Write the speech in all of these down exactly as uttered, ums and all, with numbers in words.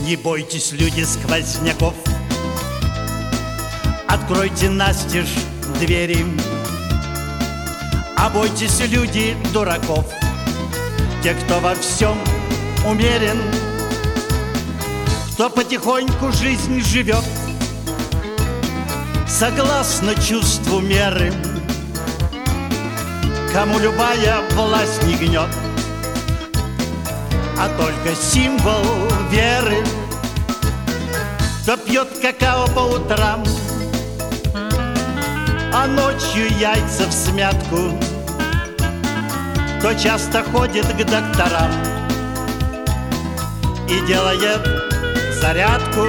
Не бойтесь, люди, сквозняков, откройте настежь двери. А бойтесь, люди, дураков, те, кто во всем умерен, кто потихоньку жизнь живет согласно чувству меры, кому любая власть не гнет, а только символ веры. Кто пьет какао по утрам, а ночью яйца всмятку, кто часто ходит к докторам и делает зарядку.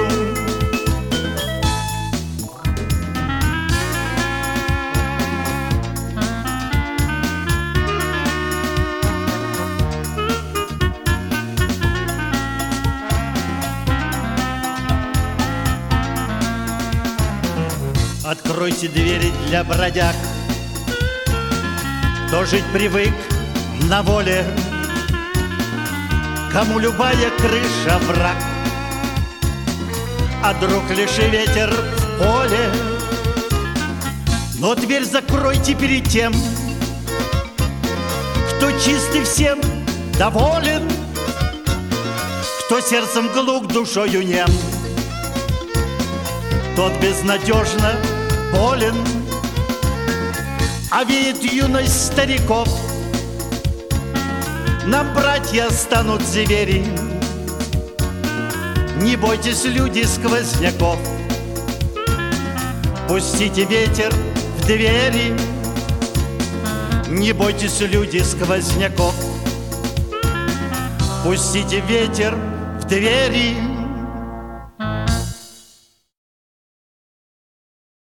Откройте двери для бродяг, кто жить привык на воле, кому любая крыша враг, а друг лишь и ветер в поле. Но дверь закройте перед тем, кто чистый всем доволен, кто сердцем глух, душою нем, тот безнадежно болен. А веет юность стариков, нам братья станут звери. Не бойтесь, люди, сквозняков, пустите ветер в двери. Не бойтесь, люди, сквозняков, пустите ветер в двери.